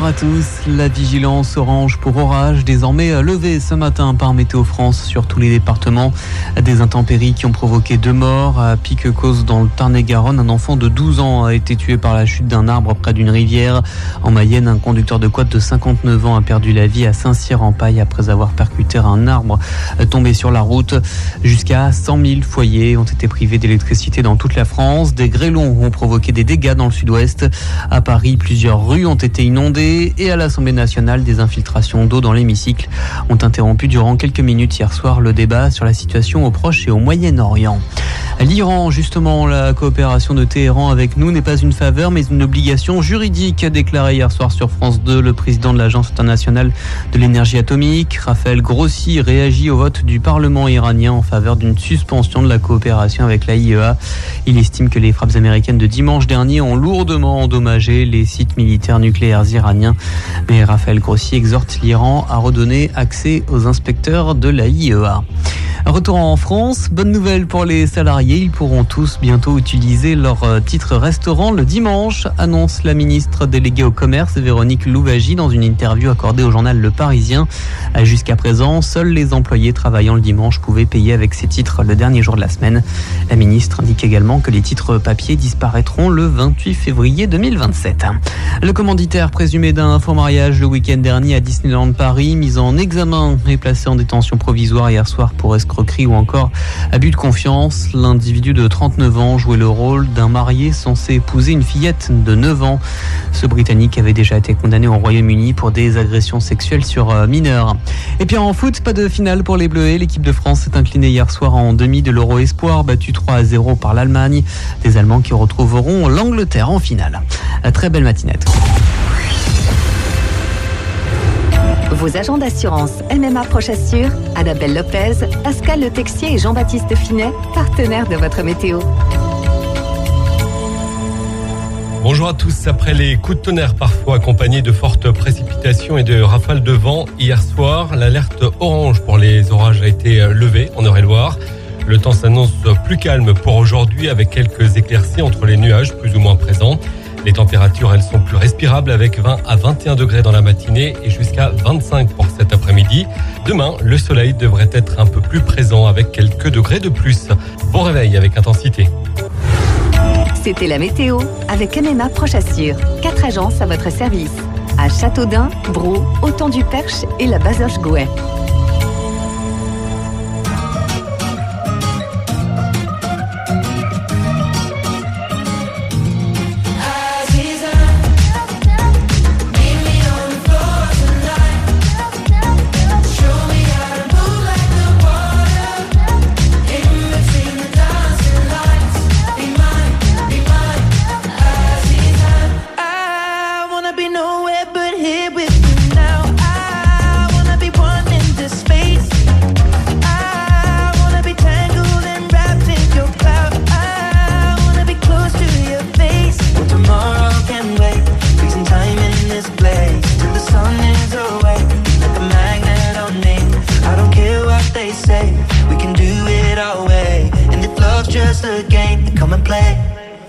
à tous. La vigilance orange pour orage désormais levée ce matin par Météo France sur tous les départements. Des intempéries qui ont provoqué 2 morts. À Piquecos dans le Tarn-et-Garonne, un enfant de 12 ans a été tué par la chute d'un arbre près d'une rivière. En Mayenne, un conducteur de quad de 59 ans a perdu la vie à Saint-Cyr-en-Paille après avoir percuté un arbre tombé sur la route. Jusqu'à 100 000 foyers ont été privés d'électricité dans toute la France. Des grêlons ont provoqué des dégâts dans le sud-ouest. À Paris, plusieurs rues ont été inondées et à l'Assemblée nationale, des infiltrations d'eau dans l'hémicycle ont interrompu durant quelques minutes hier soir le débat sur la situation au Proche et au Moyen-Orient. L'Iran, justement, la coopération de Téhéran avec nous n'est pas une faveur mais une obligation juridique, a déclaré hier soir sur France 2 le président de l'Agence internationale de l'énergie atomique. Raphaël Grossi réagit au vote du Parlement iranien en faveur d'une suspension de la coopération avec la IEA. Il estime que les frappes américaines de dimanche dernier ont lourdement endommagé les sites militaires nucléaires iraniens. Mais Raphaël Grossi exhorte l'Iran à redonner accès aux inspecteurs de la IEA. Retour en France, bonne nouvelle pour les salariés, ils pourront tous bientôt utiliser leur titre restaurant le dimanche, annonce la ministre déléguée au commerce Véronique Louwagie dans une interview accordée au journal Le Parisien. Jusqu'à présent, seuls les employés travaillant le dimanche pouvaient payer avec ces titres le dernier jour de la semaine. La ministre indique également que les titres papier disparaîtront le 28 février 2027. Le commanditaire présumé d'un faux mariage le week-end dernier à Disneyland Paris, mis en examen et placé en détention provisoire hier soir pour escroquerie ou encore abus de confiance. L'individu de 39 ans jouait le rôle d'un marié censé épouser une fillette de 9 ans. Ce Britannique avait déjà été condamné au Royaume-Uni pour des agressions sexuelles sur mineurs. Et puis en foot, pas de finale pour les Bleus. L'équipe de France s'est inclinée hier soir en demi de l'Euro Espoir, battue 3-0 par l'Allemagne. Des Allemands qui retrouveront l'Angleterre en finale. Très belle matinette. Vos agents d'assurance MMA Proche Assure, Annabelle Lopez, Pascal Le Texier et Jean-Baptiste Finet, partenaires de votre météo. Bonjour à tous. Après les coups de tonnerre parfois accompagnés de fortes précipitations et de rafales de vent, hier soir, l'alerte orange pour les orages a été levée en Eure-et-Loire. Le temps s'annonce plus calme pour aujourd'hui avec quelques éclaircies entre les nuages plus ou moins présents. Les températures, elles sont plus respirables avec 20 à 21 degrés dans la matinée et jusqu'à 25 pour cet après-midi. Demain, le soleil devrait être un peu plus présent avec quelques degrés de plus. Bon réveil avec intensité. C'était la météo avec MMA Proche Assure. 4 agences à votre service. À Châteaudun, Brou, Autant-du-Perche et la Bazoche-Gouet. Just a game, come and play.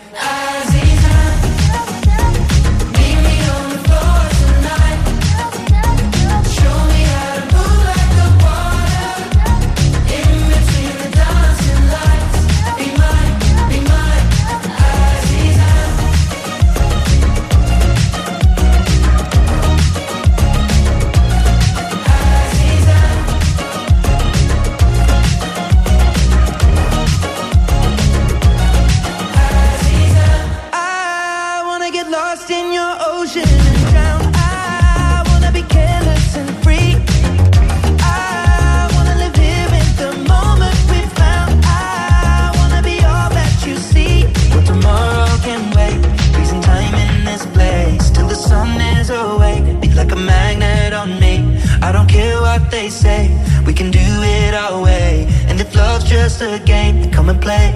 They say we can do it our way, and if love's just a game, then come and play.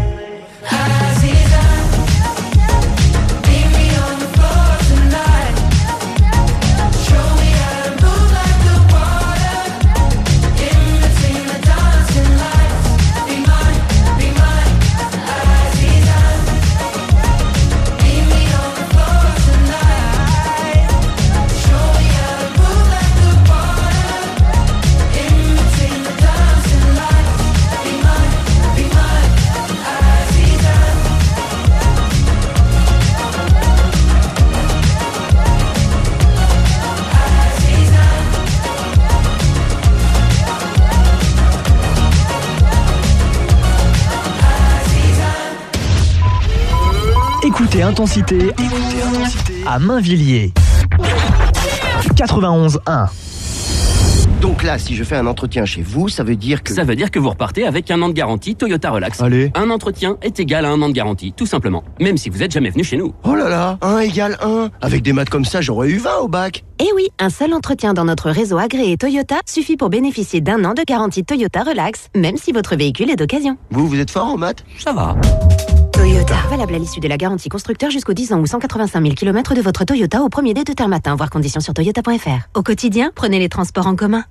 Show Écoutez Intensité à Mainvilliers. 91.1. Donc là, si je fais un entretien chez vous, ça veut dire que... Ça veut dire que vous repartez avec 1 an de garantie Toyota Relax. Allez. Un entretien est égal à 1 an de garantie, tout simplement. Même si vous n'êtes jamais venu chez nous. Oh là là, 1 égale 1. Avec des maths comme ça, j'aurais eu 20 au bac. Eh oui, un seul entretien dans notre réseau agréé Toyota suffit pour bénéficier d'1 an de garantie Toyota Relax, même si votre véhicule est d'occasion. Vous êtes fort en maths? Ça va. Toyota. Valable à l'issue de la garantie constructeur jusqu'aux 10 ans ou 185 000 km de votre Toyota au 1er dès 2 termes matin. Voir conditions sur toyota.fr. Au quotidien, prenez les transports en commun.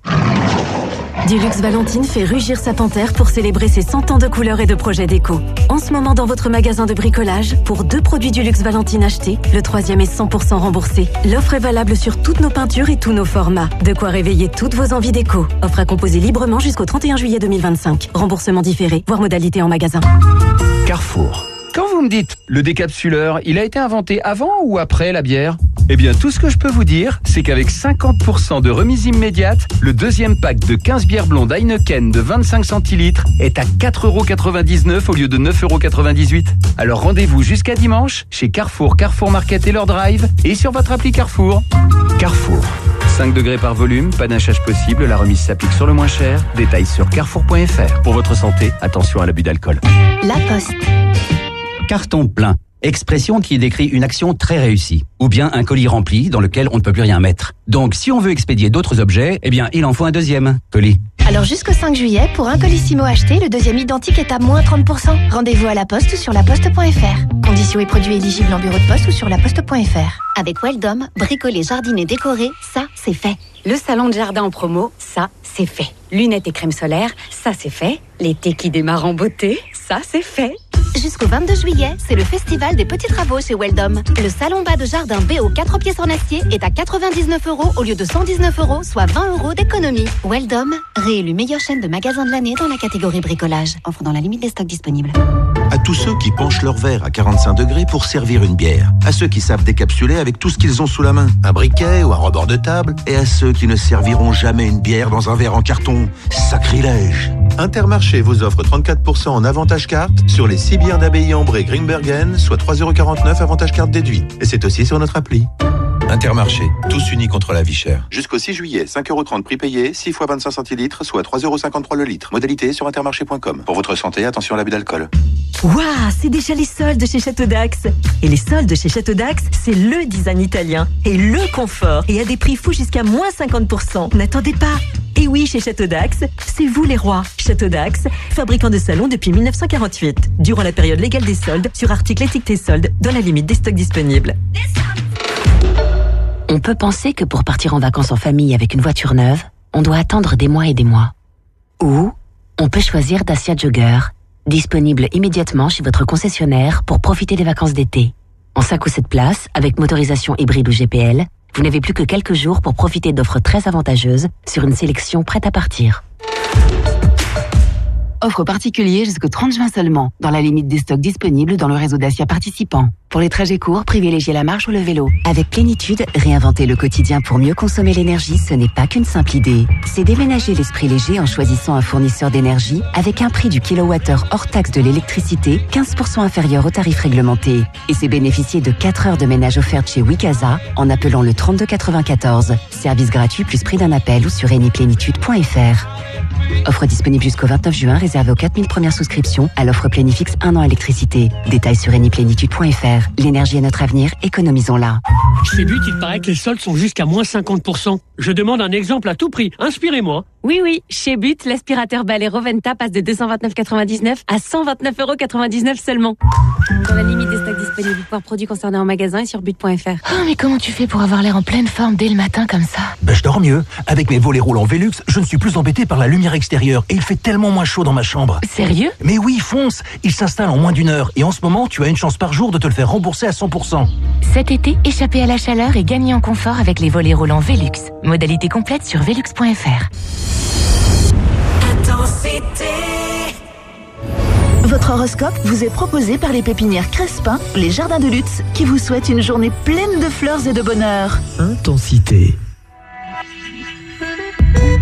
Dulux Valentine fait rugir sa panthère pour célébrer ses 100 ans de couleurs et de projets déco. En ce moment, dans votre magasin de bricolage, pour 2 produits Dulux Valentine achetés, le 3e est 100% remboursé. L'offre est valable sur toutes nos peintures et tous nos formats. De quoi réveiller toutes vos envies déco. Offre à composer librement jusqu'au 31 juillet 2025. Remboursement différé, voire modalité en magasin. Carrefour. Quand vous me dites le décapsuleur, il a été inventé avant ou après la bière? Eh bien, tout ce que je peux vous dire, c'est qu'avec 50% de remise immédiate, le 2e pack de 15 bières blondes Heineken de 25 centilitres est à 4,99€ au lieu de 9,98€. Alors rendez-vous jusqu'à dimanche chez Carrefour, Carrefour Market et leur drive et sur votre appli Carrefour. Carrefour. 5 degrés par volume, panachage possible, la remise s'applique sur le moins cher. Détails sur carrefour.fr. Pour votre santé, attention à l'abus d'alcool. La Poste. Carton plein. Expression qui décrit une action très réussie. Ou bien un colis rempli dans lequel on ne peut plus rien mettre. Donc si on veut expédier d'autres objets, eh bien il en faut un 2e colis. Alors jusqu'au 5 juillet, pour un Colissimo acheté, le 2e identique est à moins 30%. Rendez-vous à la Poste ou sur laposte.fr. Conditions et produits éligibles en bureau de poste ou sur laposte.fr. Avec Weldom, bricoler, jardiner, décorer, ça c'est fait. Le salon de jardin en promo, ça c'est fait. Lunettes et crème solaire, ça c'est fait. L'été qui démarre en beauté, ça c'est fait. Jusqu'au 22 juillet, c'est le festival des petits travaux chez Weldom. Le salon bas de jardin BO 4 pièces en acier est à 99€ au lieu de 119€, soit 20€ d'économie. Weldom, réélu meilleure chaîne de magasins de l'année dans la catégorie bricolage. Offre dans la limite des stocks disponibles. À tous ceux qui penchent leur verre à 45 degrés pour servir une bière. À ceux qui savent décapsuler avec tout ce qu'ils ont sous la main. Un briquet ou un rebord de table. Et à ceux qui ne serviront jamais une bière dans un verre en carton. Sacrilège. Intermarché vous offre 34% en avantage carte sur les 6 bières d'Abbaye Ambré Grimbergen, soit 3,49€ avantage carte déduit. Et c'est aussi sur notre appli. Intermarché, tous unis contre la vie chère. Jusqu'au 6 juillet, 5,30€ prix payé, 6 fois 25 centilitres, soit 3,53€ le litre. Modalité sur intermarché.com. Pour votre santé, attention à l'abus d'alcool. Waouh, c'est déjà les soldes chez Château d'Axe. Et les soldes chez Château d'Axe, c'est le design italien et le confort. Et à des prix fous jusqu'à moins 50%. N'attendez pas. Et oui, chez Château d'Axe, c'est vous les rois. Château d'Axe, fabricant de salons depuis 1948. Durant la période légale des soldes, sur articles étiquetés soldes, dans la limite des stocks disponibles. On peut penser que pour partir en vacances en famille avec une voiture neuve, on doit attendre des mois et des mois. Ou on peut choisir Dacia Jogger, disponible immédiatement chez votre concessionnaire pour profiter des vacances d'été. En 5 ou 7 places, avec motorisation hybride ou GPL, vous n'avez plus que quelques jours pour profiter d'offres très avantageuses sur une sélection prête à partir. Offre particulière jusqu'au 30 juin seulement, dans la limite des stocks disponibles dans le réseau Dacia participant. Pour les trajets courts, privilégiez la marche ou le vélo. Avec Plénitude, réinventer le quotidien pour mieux consommer l'énergie, ce n'est pas qu'une simple idée. C'est déménager l'esprit léger en choisissant un fournisseur d'énergie avec un prix du kilowattheure hors taxe de l'électricité 15% inférieur au tarif réglementé. Et c'est bénéficier de 4 heures de ménage offertes chez Wikaza en appelant le 3294. Service gratuit plus prix d'un appel ou sur eniplénitude.fr. Offre disponible jusqu'au 29 juin, réservée aux 4000 premières souscriptions à l'offre Plénifix 1 an électricité. Détails sur eniplénitude.fr. L'énergie est notre avenir, économisons-la. Chez But, il paraît que les soldes sont jusqu'à moins 50%. Je demande un exemple à tout prix. Inspirez-moi. Oui, chez But, l'aspirateur balai Roventa passe de 229,99 à 129,99€ seulement. Dans la limite des stocks disponibles, pour produits concernés en magasin et sur but.fr. Oh, mais comment tu fais pour avoir l'air en pleine forme dès le matin comme ça? Je dors mieux. Avec mes volets roulants Velux, je ne suis plus embêté par la lumière extérieure et il fait tellement moins chaud dans ma chambre. Sérieux? Mais oui, fonce. Il s'installe en moins d'1 heure et en ce moment, tu as une chance par jour de te le faire rembourser à 100%. Cet été, échappez à la chaleur et gagnez en confort avec les volets roulants Velux. Modalité complète sur velux.fr. Intensité. Votre horoscope vous est proposé par les pépinières Crespin, les jardins de Lutz, qui vous souhaitent une journée pleine de fleurs et de bonheur. Intensité.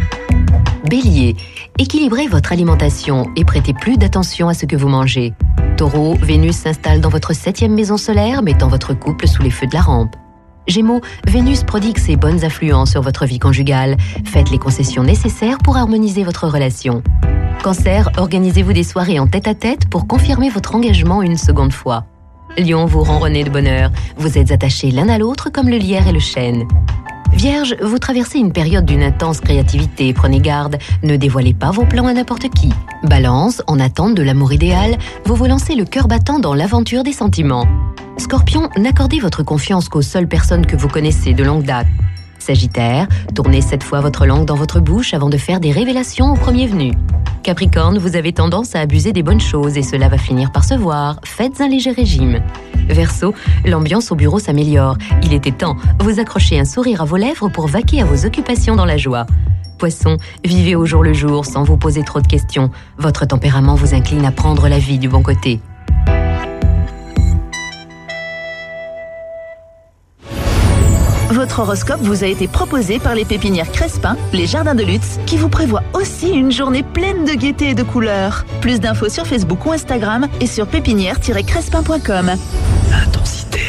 Bélier, équilibrez votre alimentation et prêtez plus d'attention à ce que vous mangez. Taureau, Vénus s'installe dans votre 7e maison solaire, mettant votre couple sous les feux de la rampe. Gémeaux, Vénus prodigue ses bonnes influences sur votre vie conjugale. Faites les concessions nécessaires pour harmoniser votre relation. Cancer, organisez-vous des soirées en tête-à-tête pour confirmer votre engagement une seconde fois. Lion, vous ronronnez de bonheur. Vous êtes attachés l'un à l'autre comme le lierre et le chêne. Vierge, vous traversez une période d'une intense créativité. Prenez garde, ne dévoilez pas vos plans à n'importe qui. Balance, en attente de l'amour idéal, vous vous lancez le cœur battant dans l'aventure des sentiments. Scorpion, n'accordez votre confiance qu'aux seules personnes que vous connaissez de longue date. Sagittaire, tournez cette fois votre langue dans votre bouche avant de faire des révélations au premier venu. Capricorne, vous avez tendance à abuser des bonnes choses et cela va finir par se voir. Faites un léger régime. Verseau, l'ambiance au bureau s'améliore. Il était temps, vous accrochez un sourire à vos lèvres pour vaquer à vos occupations dans la joie. Poisson, vivez au jour le jour sans vous poser trop de questions. Votre tempérament vous incline à prendre la vie du bon côté. Votre horoscope vous a été proposé par les pépinières Crespin, les jardins de Lutz, qui vous prévoient aussi une journée pleine de gaieté et de couleurs. Plus d'infos sur Facebook ou Instagram et sur pépinière-crespin.com. Intensité.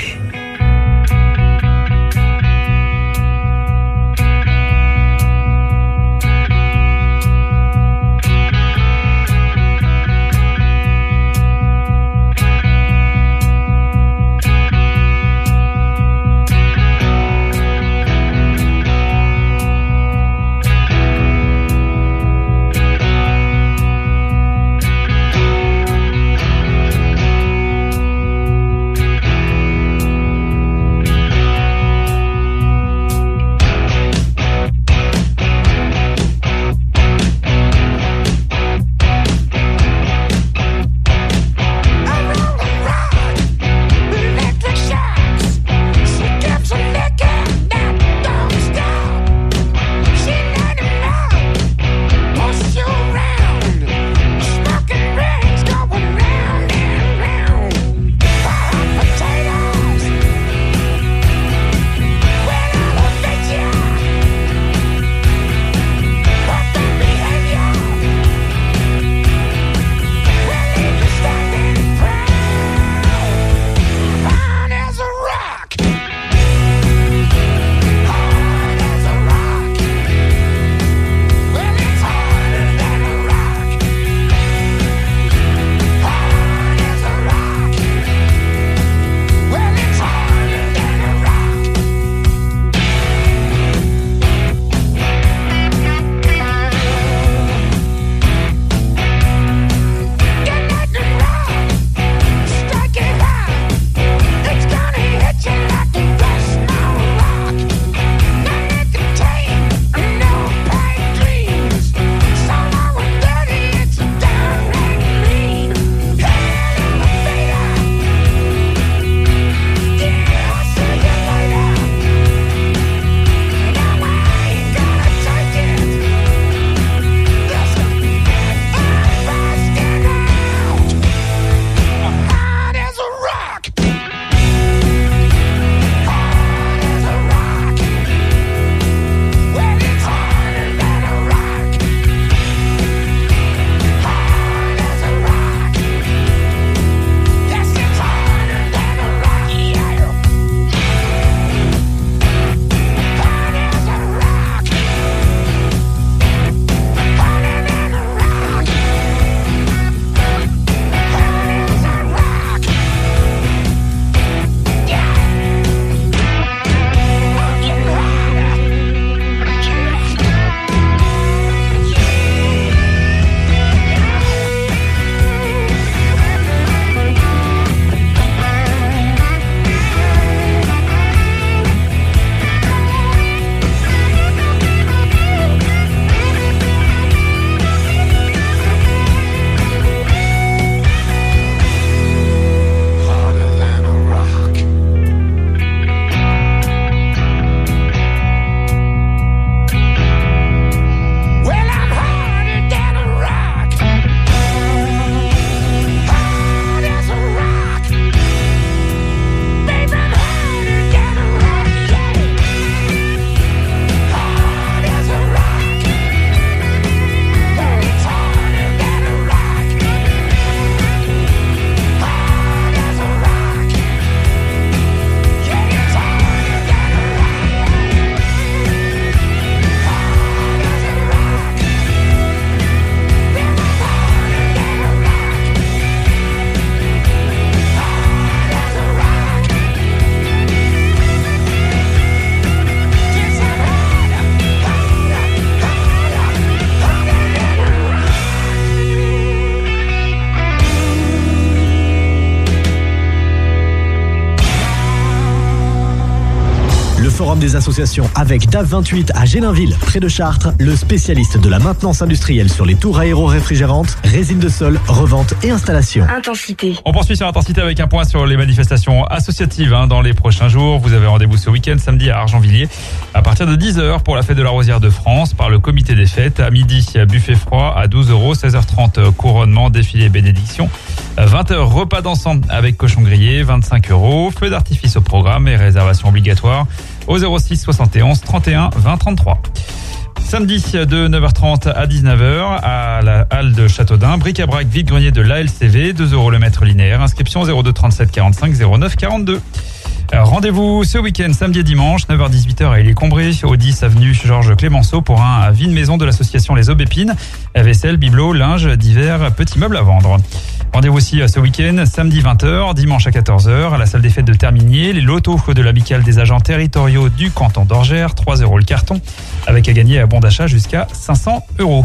forum des associations avec DAF28 à Gélinville, près de Chartres, le spécialiste de la maintenance industrielle sur les tours aéro-réfrigérantes, résine de sol, revente et installation. Intensité. On poursuit sur Intensité avec un point sur les manifestations associatives dans les prochains jours. Vous avez rendez-vous ce week-end, samedi à Argenvilliers, à partir de 10h pour la fête de la Rosière de France par le comité des fêtes. À midi, buffet froid à 12 €, 16h30 couronnement, défilé bénédiction. 20h repas d'ensemble avec cochon grillé, 25 €. Feu d'artifice au programme et réservation obligatoire au 06 71 31 20 33. Samedi de 9h30 à 19h à la halle de Châteaudun, bric-à-brac vide-grenier de l'ALCV, 2 € le mètre linéaire, inscription 02 37 45 09 42. Rendez-vous ce week-end, samedi et dimanche, 9h-18h à Ille-et-Combré, au 10 avenue Georges Clémenceau pour un vide-maison de l'association Les Aubépines, vaisselle, bibelots, linge, divers, petits meubles à vendre. Rendez-vous aussi ce week-end, samedi 20h, dimanche à 14h, à la salle des fêtes de Terminier, les lotos de l'amicale des agents territoriaux du canton d'Orgères, 3 € le carton, avec à gagner à bon d'achat jusqu'à 500 €.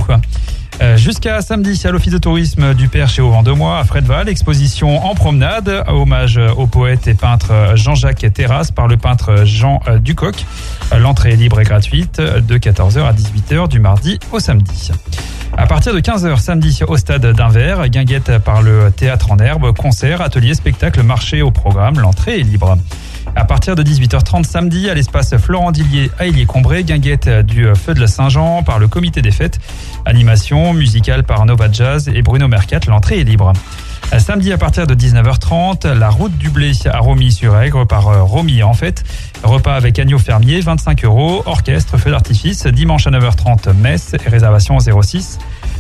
Jusqu'à samedi, à l'office de tourisme du Perche et au Vendemois, à Fredval, exposition en promenade, hommage au poète et peintre Jean-Jacques Terrasse par le peintre Jean Ducoq. L'entrée est libre et gratuite de 14h à 18h du mardi au samedi. À partir de 15h samedi au stade d'Invers, guinguette par le théâtre en herbe, concert, atelier, spectacle, marché au programme, l'entrée est libre. À partir de 18h30 samedi, à l'espace Florent Dillier à Ille-et-Combré, guinguette du Feu de la Saint-Jean par le comité des fêtes. Animation musicale par Nova Jazz et Bruno Mercat, l'entrée est libre. Samedi à partir de 19h30, la route du blé à Romilly-sur-Aigre par Romy en fait. Repas avec agneau fermier, 25 €, orchestre, feu d'artifice. Dimanche à 9h30, messe et réservation 06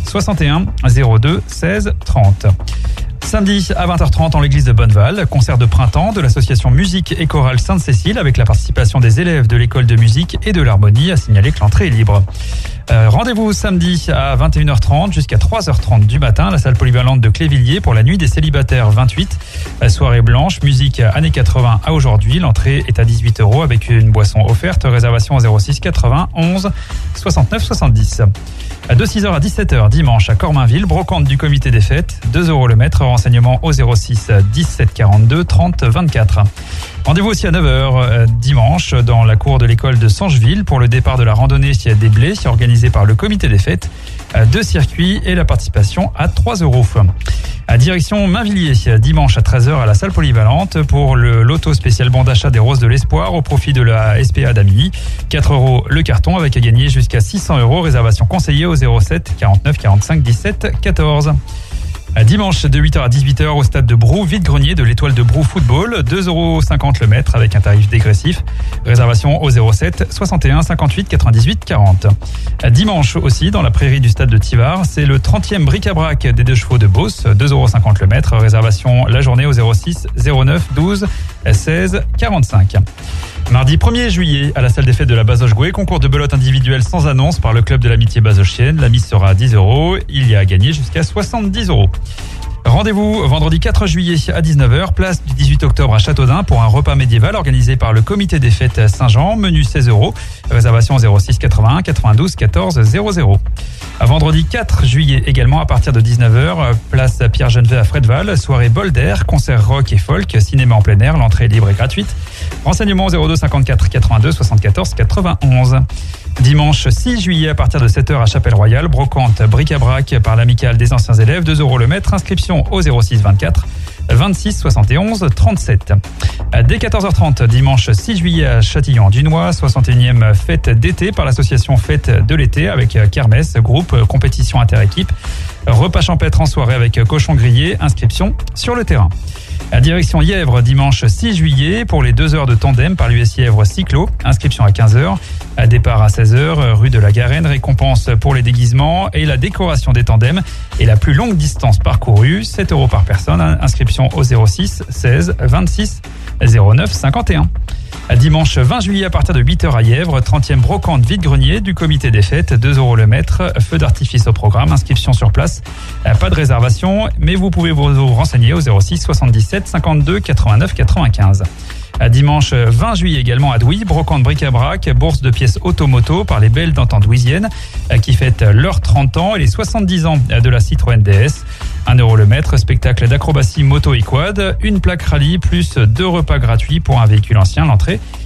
61 02 16 30. Samedi à 20h30 en l'église de Bonneval, concert de printemps de l'association Musique et Chorale Sainte-Cécile avec la participation des élèves de l'école de musique et de l'harmonie, à signaler que l'entrée est libre. Rendez-vous samedi à 21h30 jusqu'à 3h30 du matin à la salle polyvalente de Clévilliers pour la nuit des célibataires 28. Soirée blanche, musique années 80 à aujourd'hui. L'entrée est à 18 € avec une boisson offerte. Réservation 06 91 69 70. De 6h à 17h dimanche à Cormainville, brocante du comité des fêtes, 2 € le mètre, renseignement au 06 17 42 30 24. Rendez-vous aussi à 9h dimanche dans la cour de l'école de Sangeville pour le départ de la randonnée des blés organisée par le comité des fêtes. 2 circuits et la participation à 3 €. À direction Mainvilliers, dimanche à 13h à la salle polyvalente pour le loto spécial bon d'achat des Roses de l'Espoir au profit de la SPA d'Amilly. 4 € le carton avec à gagner jusqu'à 600 €. Réservation conseillée au 07 49 45 17 14. Dimanche de 8h à 18h au stade de Brou, vide-grenier de l'Étoile de Brou Football, 2,50 € le mètre avec un tarif dégressif. Réservation au 07 61 58 98 40. Dimanche aussi dans la prairie du stade de Tivard, c'est le 30e bric-à-brac des 2 chevaux de Beauce, 2,50 € le mètre. Réservation la journée au 06 09 12 16 45. Mardi 1er juillet, à la salle des fêtes de la Bazoche-Gouet, concours de belote individuelle sans annonce par le club de l'amitié bazochienne. La mise sera à 10 €. Il y a à gagner jusqu'à 70 €. Rendez-vous vendredi 4 juillet à 19h, place du 18 octobre à Châteaudun pour un repas médiéval organisé par le comité des fêtes Saint-Jean, menu 16 €, réservation 06 81 92 14 00. Vendredi 4 juillet également à partir de 19h, place Pierre Genevet à Fredval, soirée bol d'air, concert rock et folk, cinéma en plein air, l'entrée est libre et gratuite. Renseignements 02 54 82 74 91. Dimanche 6 juillet à partir de 7h à Chapelle-Royale, brocante bric-à-brac par l'amicale des anciens élèves, 2 € le mètre, inscription au 06 24 26 71 37. Dès 14h30, dimanche 6 juillet à Châtillon-Dunois, 61e fête d'été par l'association Fête de l'été avec kermesse, groupe, compétition inter-équipe, repas champêtre en soirée avec cochon grillé, inscription sur le terrain. À direction Yèvre, dimanche 6 juillet, pour les 2 heures de tandem par l'US Yèvre Cyclo. Inscription à 15h. À départ à 16h, rue de la Garenne. Récompense pour les déguisements et la décoration des tandems. Et la plus longue distance parcourue, 7 € par personne. Inscription au 06 16 26 09 51. Dimanche 20 juillet à partir de 8h à Yèvre, 30e brocante vide-grenier du comité des fêtes, 2 € le mètre, feu d'artifice au programme, inscription sur place, pas de réservation, mais vous pouvez vous renseigner au 06 77 52 89 95. Dimanche 20 juillet également à Douy, brocante bric-à-brac, bourse de pièces automoto par les belles d'antan douisiennes qui fêtent leurs 30 ans et les 70 ans de la Citroën DS. 1 € le mètre, spectacle d'acrobatie moto et quad, une plaque rallye plus 2 repas gratuits pour un véhicule ancien. L'entrée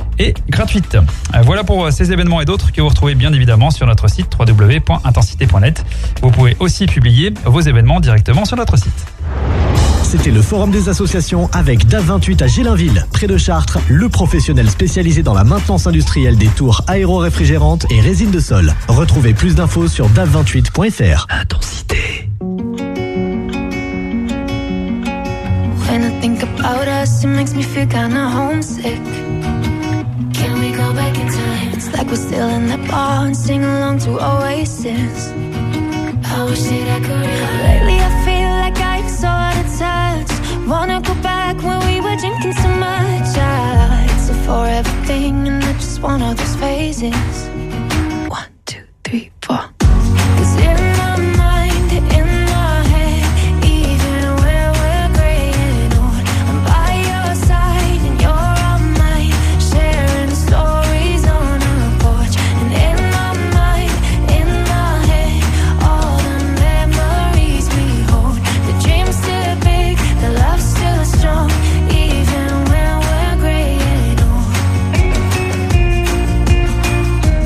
et gratuite. Voilà pour ces événements et d'autres que vous retrouvez bien évidemment sur notre site www.intensité.net. Vous pouvez aussi publier vos événements directement sur notre site. C'était le Forum des associations avec DAF28 à Gélinville, près de Chartres, le professionnel spécialisé dans la maintenance industrielle des tours aéro-réfrigérantes et résines de sol. Retrouvez plus d'infos sur DAF28.fr. Intensité. When I think about us, it makes me feel kinda homesick. Can we go back in time? It's like we're still in that bar and sing along to Oasis. I wish that I could. Lately I feel like I'm so out of touch. Wanna go back when we were drinking so much. It's a forever thing and I just want all those phases. 1, 2, 3, 4. 'Cause in my mind, in my head, even when we're gray and old, I'm by your side and you're on mine, sharing stories on our porch. And in my mind, in my head, all the memories we hold. The dream's still big, the love's still strong, even when we're gray and old.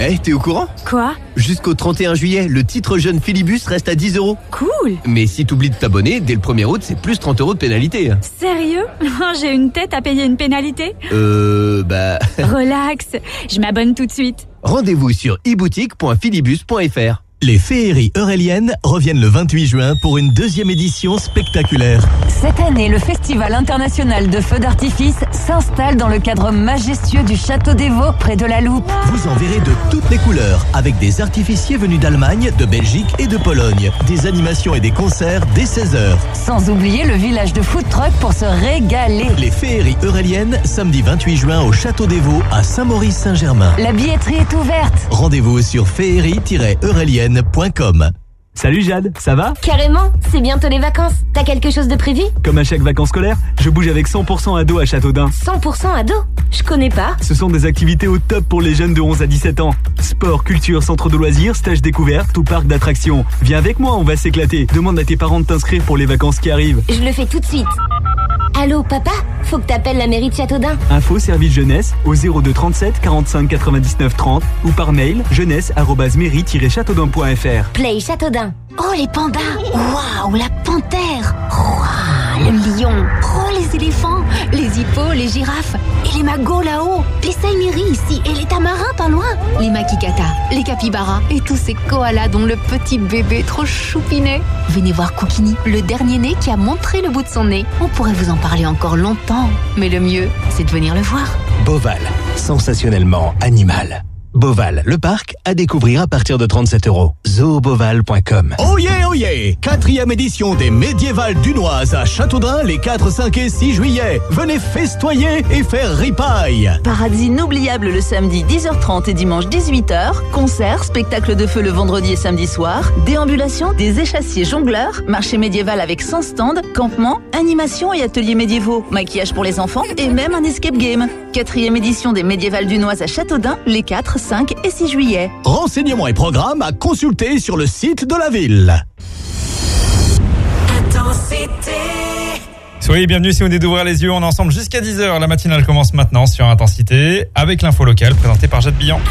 Hey, t'es au courant? Quoi? Jusqu'au 31 juillet, le titre jeune Philibus reste à 10 €. Cool. Mais si t'oublies de t'abonner, dès le 1er août, c'est plus 30 € de pénalité. Sérieux? J'ai une tête à payer une pénalité? Relax, je m'abonne tout de suite. Rendez-vous sur eboutique.philibus.fr. Les féeries euréliennes reviennent le 28 juin pour une deuxième édition spectaculaire. Cette année, le Festival international de feux d'artifice s'installe dans le cadre majestueux du Château des Vaux, près de la Loupe. Vous en verrez de toutes les couleurs, avec des artificiers venus d'Allemagne, de Belgique et de Pologne. Des animations et des concerts dès 16h. Sans oublier le village de food truck pour se régaler. Les féeries euréliennes, samedi 28 juin au Château des Vaux, à Saint-Maurice-Saint-Germain. La billetterie est ouverte. Rendez-vous sur féerie-eurélienne.com. Salut Jade, ça va? Carrément, c'est bientôt les vacances. T'as quelque chose de prévu? Comme à chaque vacances scolaires, je bouge avec 100% ado à Châteaudun. 100% ado? Je connais pas. Ce sont des activités au top pour les jeunes de 11 à 17 ans. Sport, culture, centre de loisirs, stage découverte ou parc d'attractions. Viens avec moi, on va s'éclater. Demande à tes parents de t'inscrire pour les vacances qui arrivent. Je le fais tout de suite. Allô papa? Faut que t'appelles la mairie de Châteaudun. Info service jeunesse au 02 37 45 99 30 ou par mail jeunesse@mairie-châteaudun.fr. Play Châteaudun. Oh les pandas. Waouh, la panthère. Waouh, le lion. Oh les éléphants, les hippos, les girafes et les magos là-haut. Les saïmiris ici et les tamarins pas loin. Les makikata, les capybaras et tous ces koalas dont le petit bébé trop choupinet. Venez voir Koukini, le dernier né qui a montré le bout de son nez. On pourrait vous en parler encore longtemps, mais le mieux, c'est de venir le voir. Beauval, sensationnellement animal. Beauval, le parc, à découvrir à partir de 37 €. zooboval.com. Oh yeah, oh yeah! 4e édition des Médiévales dunoises à Châteaudun les 4, 5 et 6 juillet. Venez festoyer et faire ripaille. Parades inoubliables le samedi 10h30 et dimanche 18h. Concerts, spectacles de feu le vendredi et samedi soir. Déambulation, des échassiers jongleurs. Marché médiéval avec 100 stands. Campement, animation et ateliers médiévaux. Maquillage pour les enfants et même un escape game. 4e édition des Médiévales dunoises à Châteaudun les 4, 5 et 6 juillet. Renseignements et programmes à consulter sur le site de la ville. Intensité. Soyez bienvenus si vous venez d'ouvrir les yeux, on est ensemble jusqu'à 10h. La matinale commence maintenant sur Intensité avec l'info locale présentée par Jade Billan.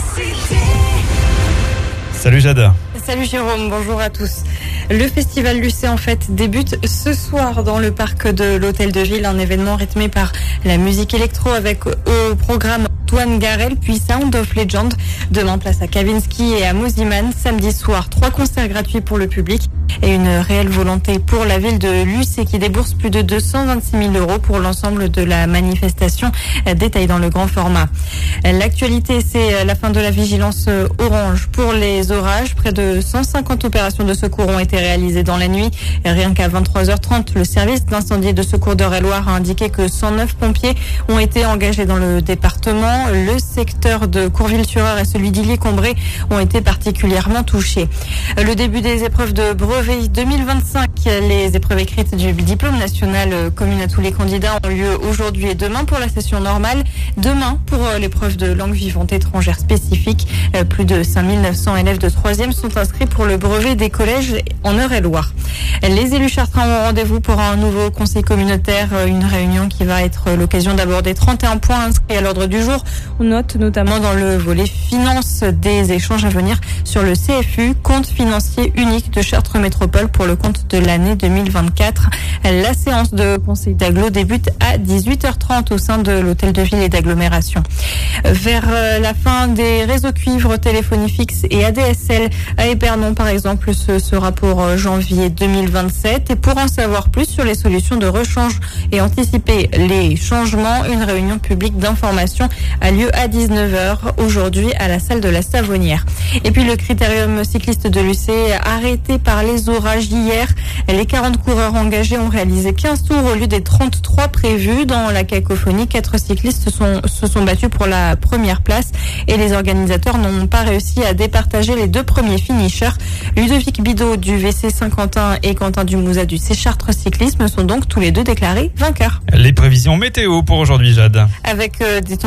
Salut Jade. Salut Jérôme, bonjour à tous. Le festival Lucé en fait débute ce soir dans le parc de l'Hôtel de Ville, un événement rythmé par la musique électro avec au programme Antoine Garel puis Sound of Legend. Demain place à Kavinsky et à Mosiman. Samedi soir 3 concerts gratuits pour le public et une réelle volonté pour la ville de Lucé qui débourse plus de 226 000 € pour l'ensemble de la manifestation. Détail dans le grand format. L'actualité, c'est la fin de la vigilance orange pour les orages. Près de 150 opérations de secours ont été réalisées dans la nuit. Rien qu'à 23h30, le service d'incendie et de secours d'Eure-et-Loire a indiqué que 109 pompiers ont été engagés dans le département. Le secteur de Courville-sur-Eure et celui d'Illier-Combré ont été particulièrement touchés. Le début des épreuves de brevet 2025, les épreuves écrites du diplôme national commun à tous les candidats ont lieu aujourd'hui et demain pour la session normale. Demain pour l'épreuve de langue vivante étrangère spécifique. Plus de 5900 élèves de 3e sont inscrits pour le brevet des collèges en Eure-et-Loire. Les élus chartrains ont rendez-vous pour un nouveau conseil communautaire, une réunion qui va être l'occasion d'aborder 31 points inscrits à l'ordre du jour. On note notamment dans le volet finance des échanges à venir sur le CFU, compte financier unique de Chartres Métropole pour le compte de l'année 2024. La séance de conseil d'agglo débute à 18h30 au sein de l'hôtel de ville et d'agglomération. Vers la fin des réseaux cuivre, téléphonie fixe et ADSL à Épernon par exemple, ce sera pour janvier 2027. Et pour en savoir plus sur les solutions de rechange et anticiper les changements, une réunion publique d'information a lieu à 19h aujourd'hui à la salle de la Savonnière. Et puis le critérium cycliste de Lucé arrêté par les orages hier. Les 40 coureurs engagés ont réalisé 15 tours au lieu des 33 prévus. Dans la cacophonie, 4 cyclistes se sont battus pour la première place et les organisateurs n'ont pas réussi à départager les 2 premiers finishers. Ludovic Bidot du VC Saint-Quentin et Quentin Dumouza du C Chartres Cyclisme sont donc tous les deux déclarés vainqueurs. Les prévisions météo pour aujourd'hui, Jade. Avec des températures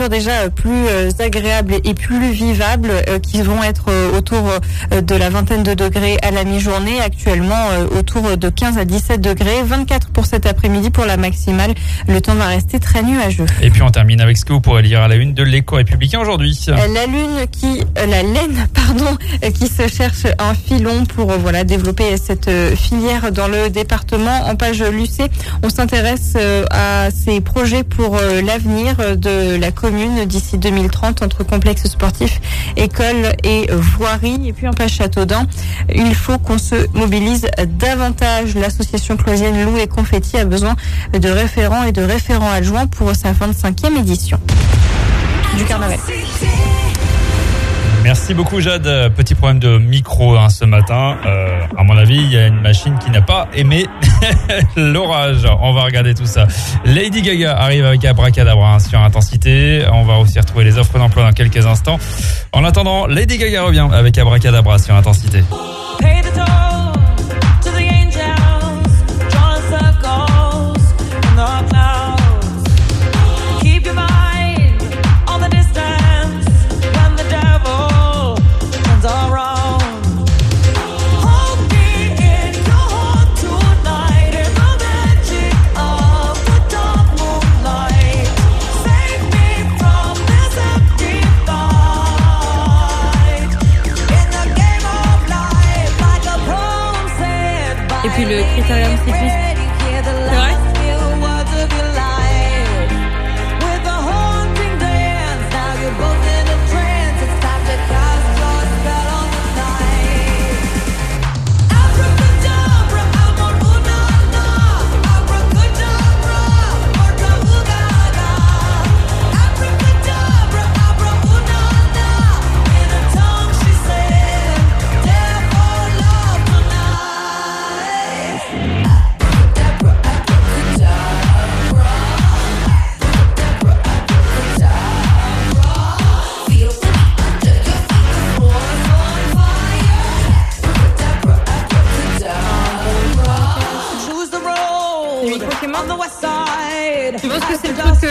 déjà plus agréables et plus vivables qui vont être autour de la vingtaine de degrés à la mi-journée, actuellement autour de 15 à 17 degrés, 24 pour cet après-midi pour la maximale. Le temps va rester très nuageux. Et puis on termine avec ce que vous pourrez lire à la une de l'Écho républicain aujourd'hui. La laine qui se cherche un filon pour développer cette filière dans le département. En page Lucé, on s'intéresse à ces projets pour l'avenir de la commune d'ici 2030 entre complexes sportifs, écoles et voiries. Et puis en page Châteaudun, il faut qu'on se mobilise davantage. L'association cloisienne Loup et Confetti a besoin de référents et de référents adjoints pour sa 25e édition du carnaval. Merci beaucoup Jade. Petit problème de micro ce matin. À mon avis, il y a une machine qui n'a pas aimé l'orage. On va regarder tout ça. Lady Gaga arrive avec Abracadabra sur Intensité. On va aussi retrouver les offres d'emploi dans quelques instants. En attendant, Lady Gaga revient avec Abracadabra sur Intensité. Et puis le critérium cycliste. C'est vrai ? Tu penses que c'est le truc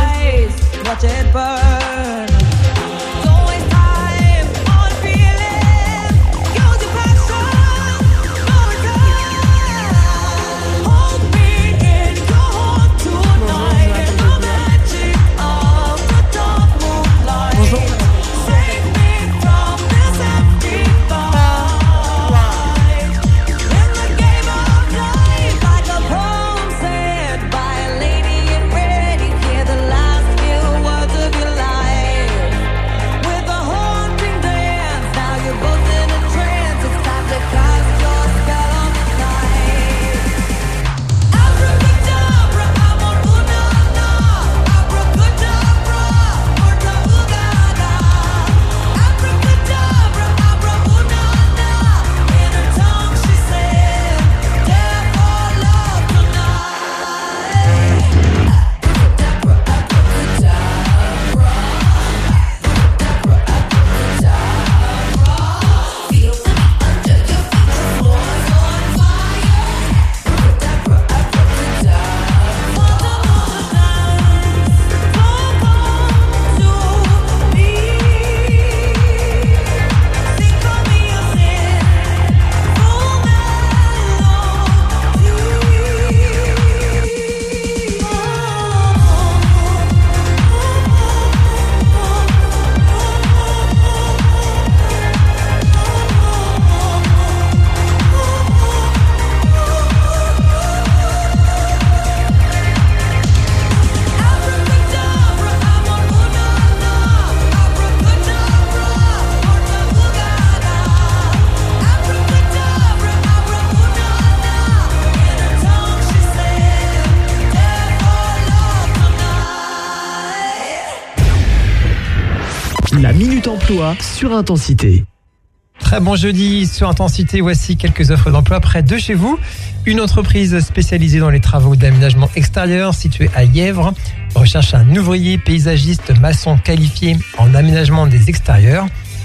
La Minute Emploi sur Intensité. Très bon jeudi sur Intensité, voici quelques offres d'emploi près de chez vous. Une entreprise spécialisée dans les travaux d'aménagement extérieur située à Yèvre recherche un ouvrier paysagiste maçon qualifié en aménagement des extérieurs.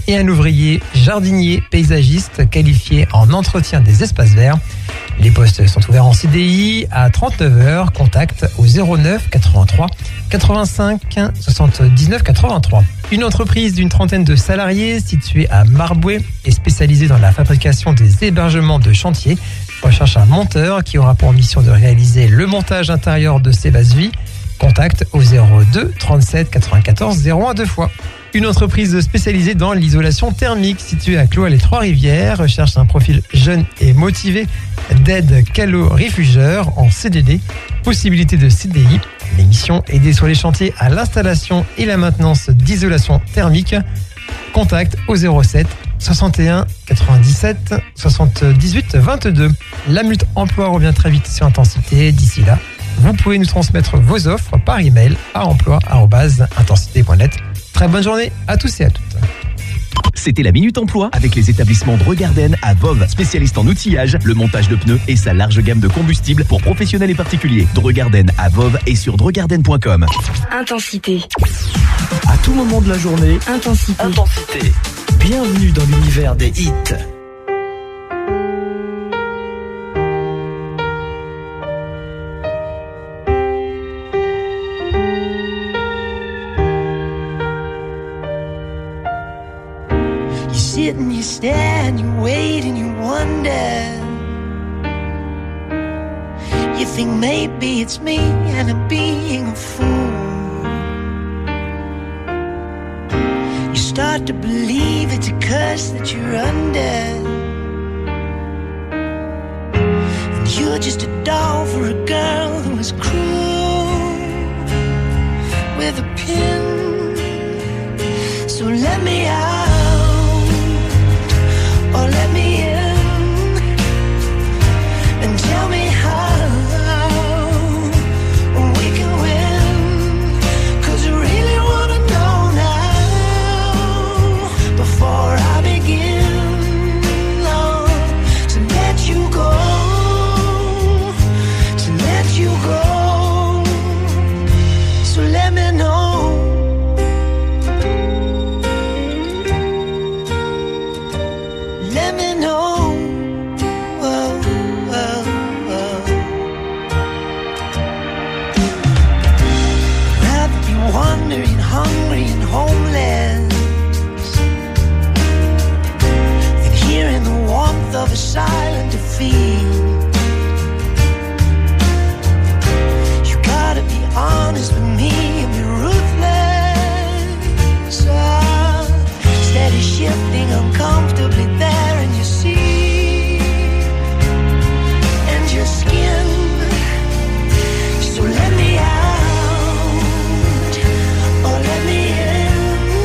et un ouvrier jardinier paysagiste qualifié en entretien des espaces verts. Les postes sont ouverts en CDI à 39 heures. Contact au 09 83 85 79 83. Une entreprise d'une trentaine de salariés située à Marbouet est spécialisée dans la fabrication des hébergements de chantier. Recherche un monteur qui aura pour mission de réaliser le montage intérieur de ces bases vie. Contact au 02 37 94 01 2 fois. Une entreprise spécialisée dans l'isolation thermique située à Cloix-les-Trois-Rivières recherche un profil jeune et motivé d'aide calo-réfugeur en CDD. Possibilité de CDI. L'émission aidée sur les chantiers à l'installation et la maintenance d'isolation thermique. Contact au 07 61 97 78 22. La Minute Emploi revient très vite sur Intensité. D'ici là, vous pouvez nous transmettre vos offres par email à emploi@intensité.net. Très bonne journée à tous et à toutes. C'était la Minute Emploi avec les établissements Dregarden à Voves, spécialiste en outillage, le montage de pneus et sa large gamme de combustibles pour professionnels et particuliers. Dregarden à Voves et sur dregarden.com. Intensité. À tout moment de la journée, Intensité. Intensité. Bienvenue dans l'univers des hits. Sit and you stare and you wait and you wonder. You think maybe it's me and I'm being a fool. You start to believe it's a curse that you're under, and you're just a doll for a girl who is cruel with a pin. So let me out, or let me in, and tell me how we can win. 'Cause I really wanna know now, before I begin, to let you go, to let you go. So let me know. Let me know. Whoa, whoa, whoa. Rather be wandering, hungry and homeless than hearing the warmth of a silent defeat. You gotta be honest with me and be ruthless. Instead of shifting uncomfortably there in your seat and your skin. So let me out, or let me in,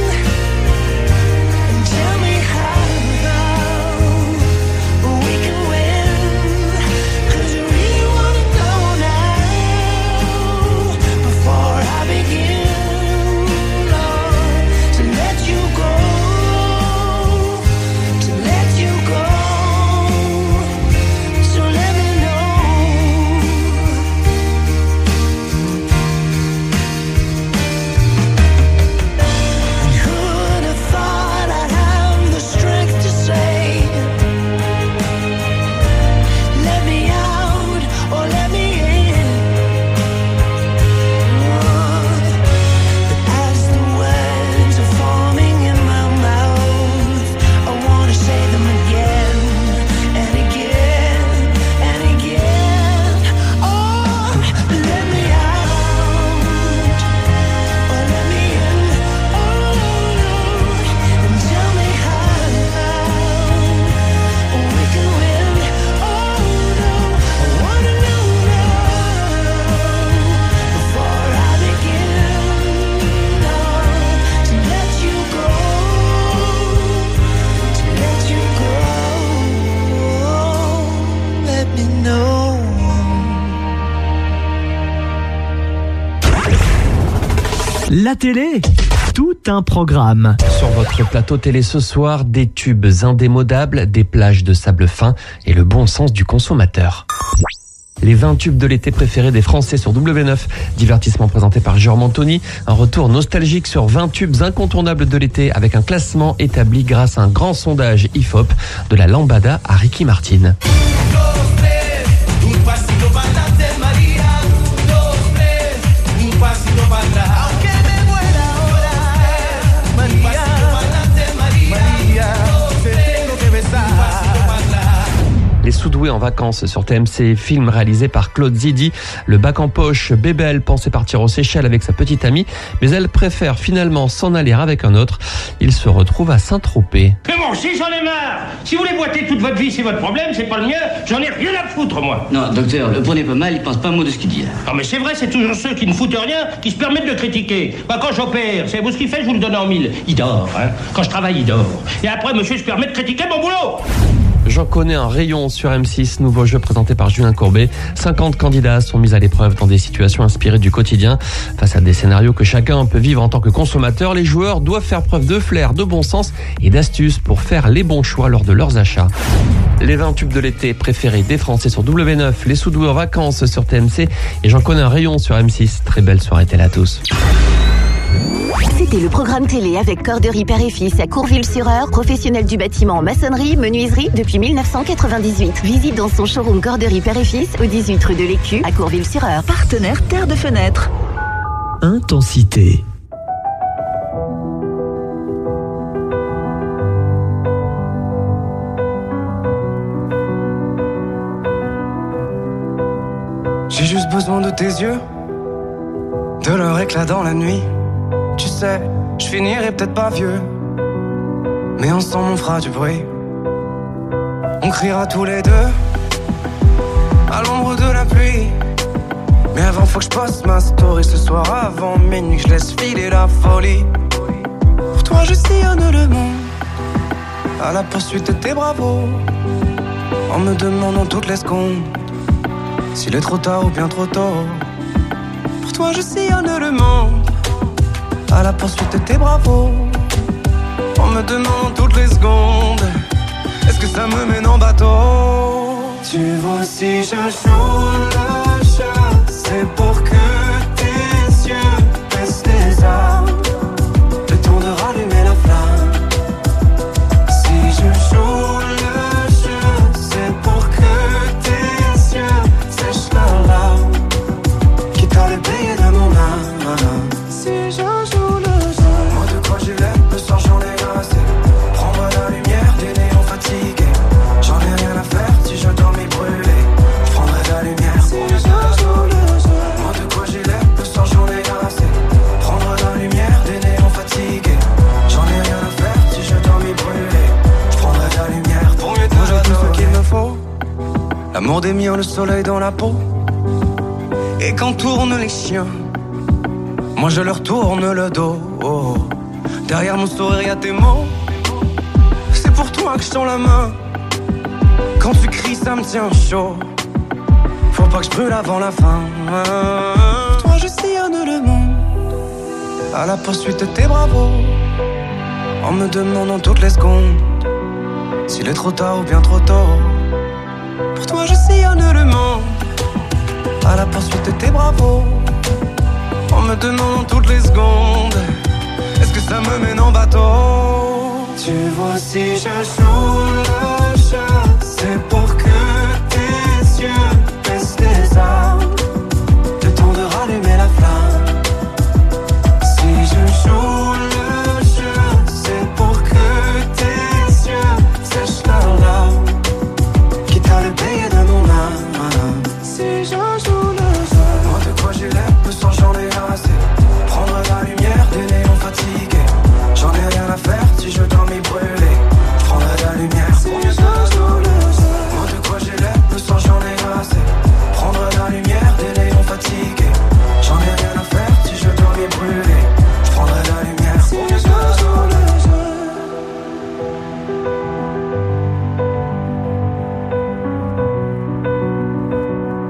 and tell me how we can win. 'Cause I really wanna know now, before I begin, to let you go. La télé, tout un programme. Sur votre plateau télé ce soir, des tubes indémodables, des plages de sable fin et le bon sens du consommateur. Les 20 tubes de l'été préférés des Français sur W9. Divertissement présenté par Jérôme Anthony. Un retour nostalgique sur 20 tubes incontournables de l'été avec un classement établi grâce à un grand sondage IFOP de la lambada à Ricky Martin. Les Sous-Doués en vacances sur TMC, film réalisé par Claude Zidi. Le bac en poche, Bébel pensait partir aux Seychelles avec sa petite amie, mais elle préfère finalement s'en aller avec un autre. Il se retrouve à Saint-Tropez. Mais bon, si j'en ai marre. Si vous voulez boiter toute votre vie, c'est votre problème, c'est pas le mien. J'en ai rien à foutre, moi. Non, docteur, le prenez pas mal, il pense pas un mot de ce qu'il dit. Non, mais c'est vrai, c'est toujours ceux qui ne foutent rien qui se permettent de critiquer. Bah, quand j'opère, savez-vous ce qu'il fait? Je vous le donne en mille. Il dort, hein. Quand je travaille, il dort. Et après, monsieur se permet de critiquer mon boulot. J'en connais un rayon sur M6, nouveau jeu présenté par Julien Courbet. 50 candidats sont mis à l'épreuve dans des situations inspirées du quotidien. Face à des scénarios que chacun peut vivre en tant que consommateur, les joueurs doivent faire preuve de flair, de bon sens et d'astuces pour faire les bons choix lors de leurs achats. Les 20 tubes de l'été préférés des Français sur W9, les Sous-Doués en vacances sur TMC et J'en connais un rayon sur M6. Très belle soirée télé à tous. C'était le programme télé avec Corderie Père et Fils à Courville-sur-Eure, professionnel du bâtiment en maçonnerie, menuiserie depuis 1998. Visite dans son showroom Corderie Père et Fils au 18 rue de l'Écu à Courville-sur-Eure. Partenaire Terre de Fenêtre. Intensité. J'ai juste besoin de tes yeux, de leur éclat dans la nuit. Tu sais, je finirai peut-être pas vieux, mais ensemble on fera du bruit. On criera tous les deux à l'ombre de la pluie. Mais avant faut que je poste ma story ce soir avant minuit, que je laisse filer la folie. Pour toi je sillonne le monde à la poursuite de tes bravos, en me demandant toutes les secondes s'il est trop tard ou bien trop tôt. Pour toi je sillonne le monde à la poursuite de tes bravos, en me demandant toutes les secondes est-ce que ça me mène en bateau. Tu vois si je joue le jeu, c'est pour que tes yeux baissent les armes, le temps de rallumer la flamme. Si je joue le jeu, c'est pour que tes yeux sèchent leurs larmes, quitte à le payer de mon âme. Si je joue le jeu, moi de quoi j'ai l'air, le soir j'en ai assez. Prends-moi la lumière des néons fatigués. J'en ai rien à faire si je dois m'y brûler. Je prendrai la lumière si je joue le jeu. Moi de quoi j'ai l'air, le soir j'en ai assez. Prendre la lumière des néons fatigués. J'en ai rien à faire si je dois m'y brûler. Je prendrai la lumière pour mieux te donner tout ce qu'il me faut. L'amour des miens, le soleil dans la peau. Et quand tournent les chiens, moi je leur tourne le dos. Derrière mon sourire y'a tes mots. C'est pour toi que je tends la main. Quand tu cries ça me tient chaud. Faut pas que je brûle avant la fin. Pour toi je sillonne le monde à la poursuite de tes bravos, en me demandant toutes les secondes s'il est trop tard ou bien trop tôt. Pour toi je sillonne le monde à la poursuite de tes bravos, en me demandant toutes les secondes est-ce que ça me mène en bateau. Tu vois si je joue le jeu, c'est pour que tes yeux baissent les armes, le temps de rallumer la flamme. Si je joue le jeu, c'est pour que tes yeux sèchent leurs larmes, quitte à le payer de mon âme. Si je joue le jeu, moi de quoi j'ai l'air, le soir j'en ai assez. Prendre la lumière des néons fatigués. J'en ai rien à faire si je dois m'y brûler. Je prendrai la lumière si je joue le jeu. Moi de quoi j'ai l'air, le soir j'en ai assez. Prendre la lumière des néons fatigués. J'en ai rien à faire si je dois m'y brûler. Je prendrai la lumière si je joue le jeu.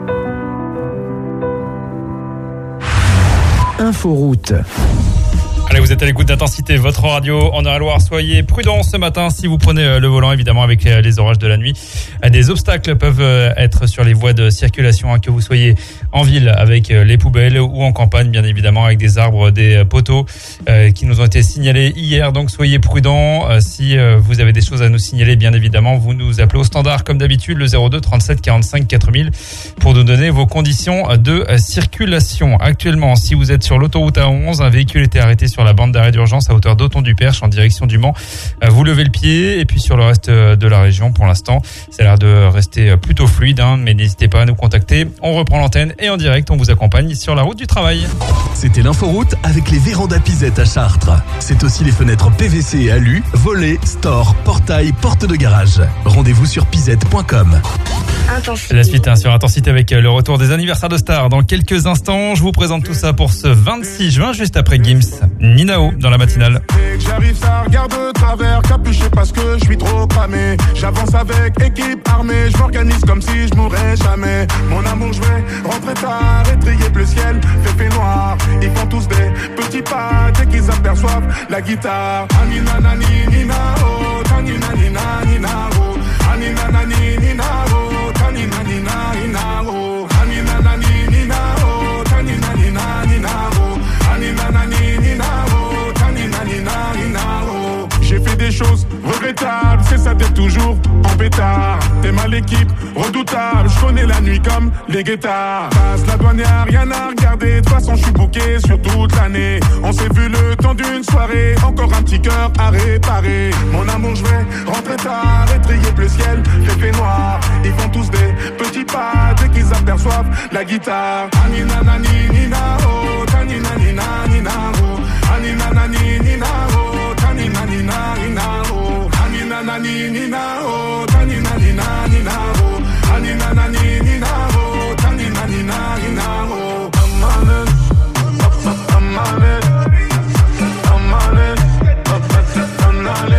Inforoute. Allez, vous êtes à l'écoute d'Intensité, votre radio en Eure-et-Loire. Soyez prudents ce matin si vous prenez le volant, évidemment, avec les orages de la nuit. Des obstacles peuvent être sur les voies de circulation, que vous soyez en ville avec les poubelles ou en campagne, bien évidemment, avec des arbres, des poteaux qui nous ont été signalés hier. Donc, soyez prudents. Si vous avez des choses à nous signaler, bien évidemment, vous nous appelez au standard, comme d'habitude, le 02 37 45 4000 pour nous donner vos conditions de circulation. Actuellement, si vous êtes sur l'autoroute A11, un véhicule était arrêté sur la bande d'arrêt d'urgence à hauteur d'Auton-du-Perche en direction du Mans. Vous levez le pied et puis sur le reste de la région, pour l'instant, ça a l'air de rester plutôt fluide, mais n'hésitez pas à nous contacter. On reprend l'antenne et en direct, on vous accompagne sur la route du travail. C'était l'inforoute avec les vérandas Pisette à Chartres. C'est aussi les fenêtres PVC et alu, volets, stores, portails, portes de garage. Rendez-vous sur pisette.com. C'est la suite sur Intensité avec le retour des anniversaires de stars. Dans quelques instants, je vous présente tout ça pour ce 26 juin, juste après Gims. Ninao dans la matinale. J'arrive, ça regarde de travers, capuché parce que je suis trop cramé. J'avance avec équipe armée, je m'organise comme si je mourrais jamais. Mon amour, je vais rentrer tard, étrier le ciel, fait noir. Ils font tous des petits pas dès qu'ils aperçoivent la guitare. Anina nani ninao, tanina nina ninao, anina nani ninao, tanina nina ninao, anina nani ninao, tanina nina ninao, anina nani ninao, tanina nina ninao. J'ai fait des choses regrettables, c'est ça d'être toujours en pétard. T'es mal l'équipe, redoutable, je connais la nuit comme les guettards. Passe la douane, y'a rien à regarder, de toute façon je suis booké sur toute l'année. On s'est vu le temps d'une soirée, encore un petit cœur à réparer. Mon amour, je vais rentrer tard, étrier le ciel, fait noir. Ils font tous des petits pas dès qu'ils aperçoivent la guitare. Anina nani ninao, tanina nina ninao, anina nani ninao, tanina nina ninao, anina nani ninao, tanina nina ninao, anina nani ninao, tanina nina ninao. Amane, amane, amane, amane,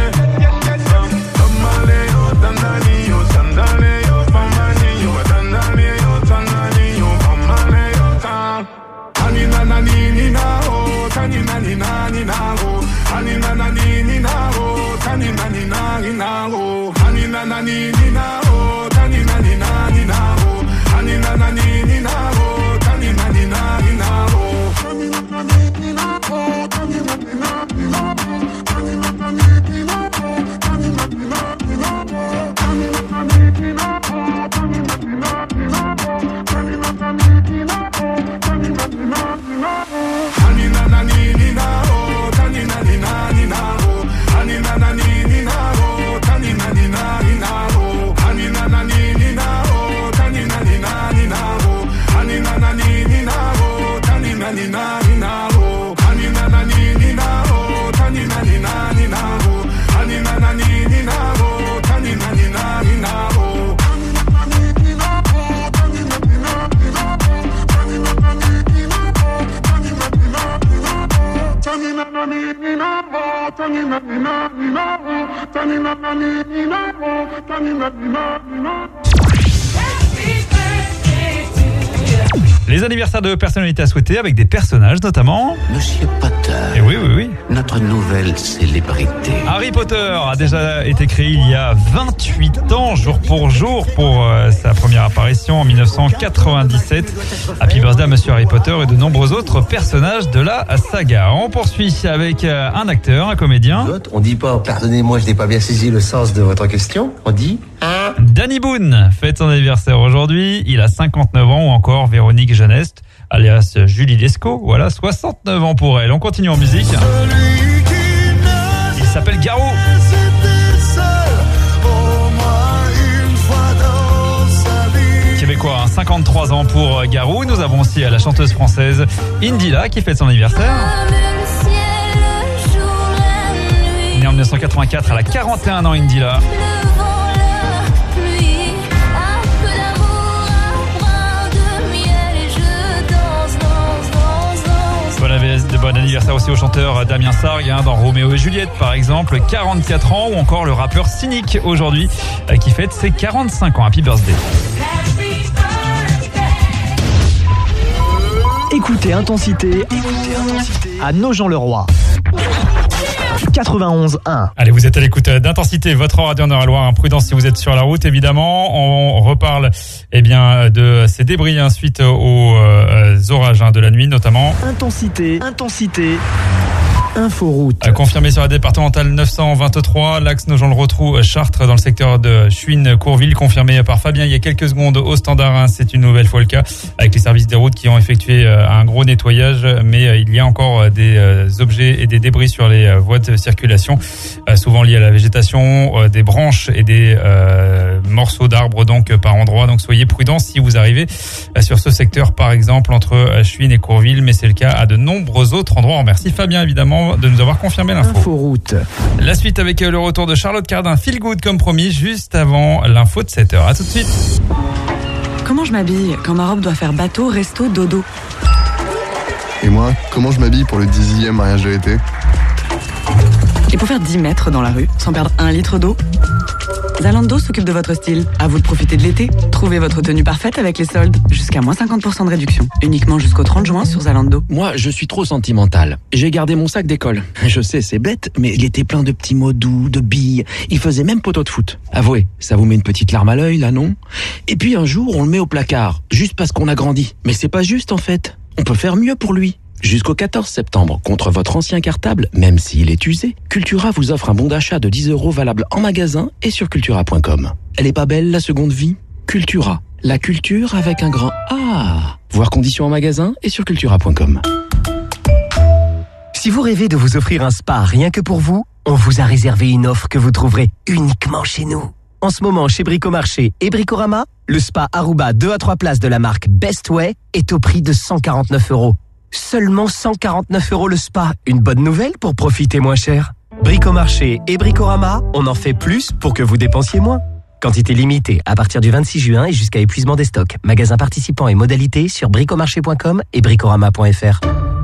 amane, danani yo, sandale yo, famani yo, danani yo, tanani yo, famane yo, tan. Anina nani ninao, tanina nina ninao, anina nani ninao, tanina nina ninao, anina nani ninao, tanina nina ninao, anina nani ninao, tanina nina ninao. Anina nani ninao, tanina nina ninao, anina nani ninao, tanina nina ninao, anina nani ninao, tanina nina ninao, anina nani ninao, tanina nina ninao, anina nani ninao, tanina nina ninao, anina nani ninao, tanina nina ninao. Les anniversaires de personnalités à souhaiter avec des personnages notamment. Monsieur Potter. Et oui, oui, oui. Notre nouvelle célébrité. Harry Potter a déjà été créé il y a 28 ans, jour pour sa première apparition en 1997. Happy birthday à Monsieur Harry Potter et de nombreux autres personnages de la saga. On poursuit avec un acteur, un comédien. On dit pas, pardonnez-moi, je n'ai pas bien saisi le sens de votre question. On dit Danny Boone fête son anniversaire aujourd'hui. Il a 59 ans, ou encore Véronique Jeuneste, alias Julie Lescaut. Voilà, 69 ans pour elle. On continue en musique. Il s'appelle Garou. Québécois, 53 ans pour Garou. Nous avons aussi la chanteuse française Indila qui fête son anniversaire. Née en 1984, elle a 41 ans, Indila. Bon anniversaire aussi au chanteur Damien Sargue dans Roméo et Juliette par exemple, 44 ans, ou encore le rappeur Cynic aujourd'hui qui fête ses 45 ans. Happy birthday. Écoutez Intensité à Nogent-le-Roi. 91.1. Allez, vous êtes à l'écoute d'Intensité, votre radio Nord-et-Loire. Prudence si vous êtes sur la route, évidemment. On reparle de ces débris suite aux orages de la nuit, notamment. Intensité. Inforoute. Confirmé sur la départementale 923, l'axe Nogent-le-Rotrou, Chartres, dans le secteur de Chuines-Courville. Confirmé par Fabien il y a quelques secondes au standard. C'est une nouvelle fois le cas avec les services des routes qui ont effectué un gros nettoyage. Mais il y a encore des objets et des débris sur les voies de circulation, souvent liés à la végétation, des branches et des morceaux d'arbres donc par endroits. Donc soyez prudents si vous arrivez sur ce secteur, par exemple entre Chuines et Courville. Mais c'est le cas à de nombreux autres endroits. On remercie Fabien évidemment de nous avoir confirmé l'info. Inforoute. La suite avec le retour de Charlotte Cardin, Feel Good comme promis, juste avant l'info de 7h. À tout de suite. Comment je m'habille quand ma robe doit faire bateau, resto, dodo? Et moi, comment je m'habille pour le 10e mariage de l'été? Et pour faire 10 mètres dans la rue, sans perdre 1 litre d'eau? Zalando s'occupe de votre style. À vous de profiter de l'été. Trouvez votre tenue parfaite avec les soldes. Jusqu'à moins 50% de réduction. Uniquement jusqu'au 30 juin sur Zalando. Moi, je suis trop sentimental. J'ai gardé mon sac d'école. Je sais, c'est bête, mais il était plein de petits mots doux, de billes. Il faisait même poteau de foot. Avouez, ça vous met une petite larme à l'œil, là, non? Et puis un jour, on le met au placard. Juste parce qu'on a grandi. Mais c'est pas juste, en fait. On peut faire mieux pour lui. Jusqu'au 14 septembre, contre votre ancien cartable, même s'il est usé, Cultura vous offre un bon d'achat de 10 € valable en magasin et sur cultura.com. Elle est pas belle, la seconde vie? Cultura. La culture avec un grand A. Voir conditions en magasin et sur cultura.com. Si vous rêvez de vous offrir un spa rien que pour vous, on vous a réservé une offre que vous trouverez uniquement chez nous. En ce moment, chez Bricomarché et Bricorama, le spa Aruba 2 à 3 places de la marque Best Way est au prix de 149 €. Seulement 149 € le spa. Une bonne nouvelle pour profiter moins cher. Bricomarché et Bricorama, on en fait plus pour que vous dépensiez moins. Quantité limitée à partir du 26 juin et jusqu'à épuisement des stocks. Magasins participants et modalités sur bricomarché.com et bricorama.fr.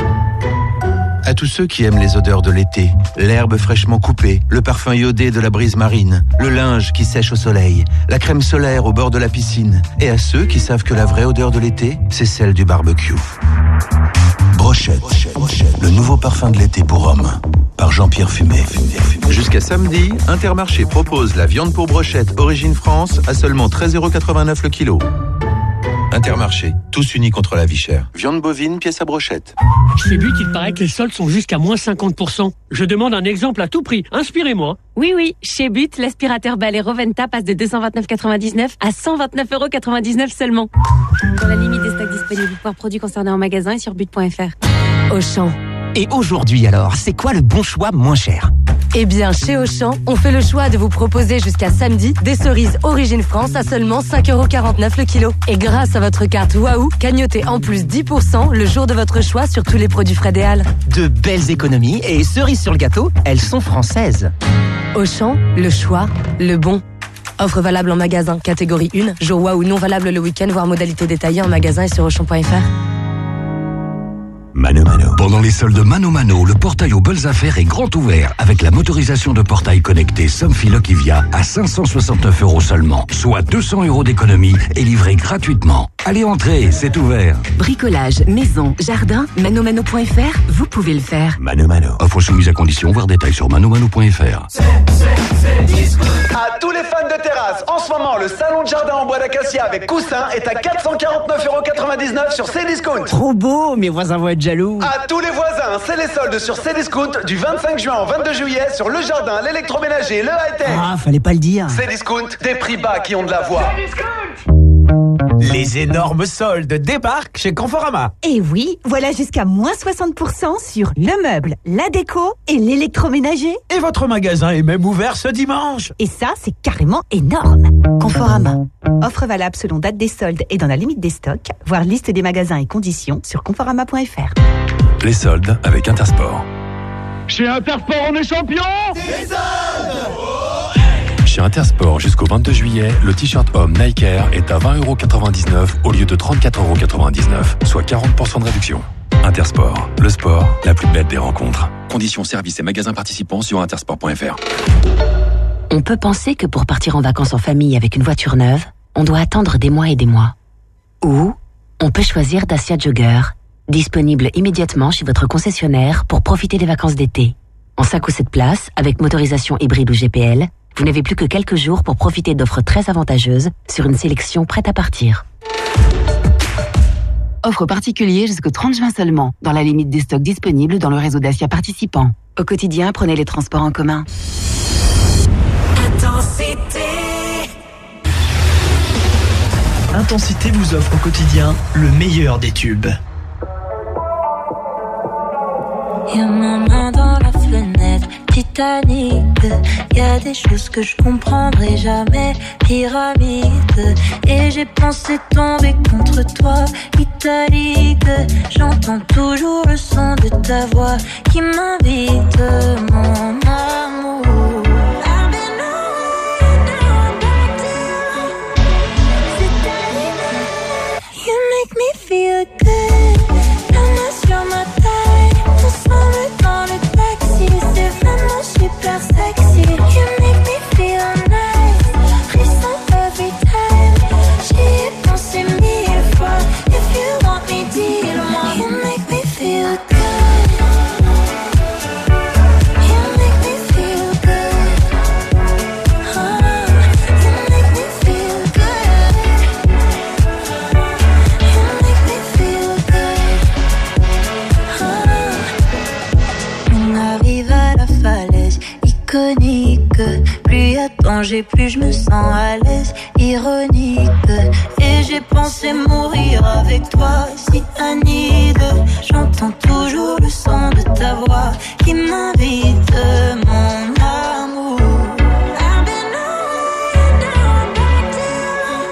À tous ceux qui aiment les odeurs de l'été, l'herbe fraîchement coupée, le parfum iodé de la brise marine, le linge qui sèche au soleil, la crème solaire au bord de la piscine, et à ceux qui savent que la vraie odeur de l'été, c'est celle du barbecue. Brochette, le nouveau parfum de l'été pour hommes, par Jean-Pierre Fumé. Jusqu'à samedi, Intermarché propose la viande pour brochette Origine France à seulement 13,89 € le kilo. Intermarché, tous unis contre la vie chère. Viande bovine, pièce à brochette. Chez But, il paraît que les soldes sont jusqu'à moins 50%. Je demande un exemple à tout prix. Inspirez-moi. Oui, chez But, l'aspirateur balai Roventa passe de 229,99 à 129,99 € seulement. Dans la limite des stocks disponibles, voire produits concernés en magasin et sur but.fr. Auchan. Et aujourd'hui alors, c'est quoi le bon choix moins cher? Eh bien, chez Auchan, on fait le choix de vous proposer jusqu'à samedi des cerises Origine France à seulement 5,49 € le kilo. Et grâce à votre carte Waouh, cagnotez en plus 10% le jour de votre choix sur tous les produits Fred et Al. De belles économies et cerises sur le gâteau, elles sont françaises. Auchan, le choix, le bon. Offre valable en magasin, catégorie 1, jour Waouh non valable le week-end, voire modalité détaillée en magasin et sur Auchan.fr. Mano Mano. Pendant les soldes Mano Mano, le portail aux belles affaires est grand ouvert avec la motorisation de portail connecté Somfy Lokivia à 569 € seulement, soit 200 € d'économie et livré gratuitement. Allez, entrez, c'est ouvert. Bricolage, maison, jardin, manomano.fr, vous pouvez le faire. Mano Mano. Offre soumise à condition, voir détails sur manomano.fr. À tous les fans de terrasse, en ce moment, le salon de jardin en bois d'acacia avec coussin est à 449,99 € sur Cdiscount. Trop beau, mes voisins vont être jaloux. À tous les voisins, c'est les soldes sur Cdiscount du 25 juin au 22 juillet sur le jardin, l'électroménager, le high-tech. Ah, fallait pas le dire. Cdiscount, des prix bas qui ont de la voix. Les énormes soldes débarquent chez Conforama. Et oui, voilà jusqu'à moins 60% sur le meuble, la déco et l'électroménager. Et votre magasin est même ouvert ce dimanche. Et ça, c'est carrément énorme. Conforama. Offre valable selon date des soldes et dans la limite des stocks. Voir liste des magasins et conditions sur conforama.fr. Les soldes avec Intersport. Chez Intersport, on est champion. Des soldes. Chez Intersport, jusqu'au 22 juillet, le t-shirt homme Nike Air est à 20,99 € au lieu de 34,99 €, soit 40% de réduction. Intersport, le sport, la plus belle des rencontres. Conditions, services et magasins participants sur intersport.fr. On peut penser que pour partir en vacances en famille avec une voiture neuve, on doit attendre des mois et des mois. Ou on peut choisir Dacia Jogger, disponible immédiatement chez votre concessionnaire pour profiter des vacances d'été. En 5 ou 7 places, avec motorisation hybride ou GPL, vous n'avez plus que quelques jours pour profiter d'offres très avantageuses sur une sélection prête à partir. Offre particulière jusqu'au 30 juin seulement, dans la limite des stocks disponibles dans le réseau Dacia participant. Au quotidien, prenez les transports en commun. Intensité vous offre au quotidien le meilleur des tubes. Y'a ma main dans la fenêtre, Titanic. Y'a des choses que je comprendrai jamais, pyramide. Et j'ai pensé tomber contre toi, italique. J'entends toujours le son de ta voix qui m'invite, mon amour. You make me feel good. La main sur ma taille, ensemble dans le taxi, c'est vraiment super sexy. You make me feel nice, frisson every time. J'y ai pensé 1000 fois. If you want me, dis-le-moi. You make me feel good. You make me feel good. Oh, you make me feel good. You make me feel good. On arrive à la falaise iconique. Plus y a danger, plus je me sens à l'aise. Ironique. Et j'ai pensé mourir avec toi, cyanide. J'entends toujours le son de ta voix qui m'invite, mon amour. I've been on back down.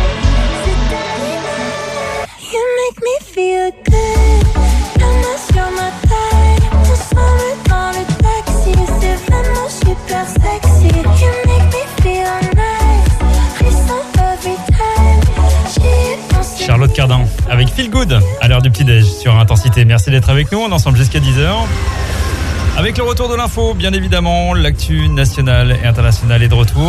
You make me feel good. La main sur ma taille, ensemble dans le taxi, c'est vraiment super sexy. You make me feel nice, frisson every time. J'y ai pensé. Charlotte Cardin avec Feel Good à l'heure du petit-déj sur Intensité. Merci d'être avec nous, on est ensemble jusqu'à 10h. Avec le retour de l'info, bien évidemment, l'actu nationale et internationale est de retour.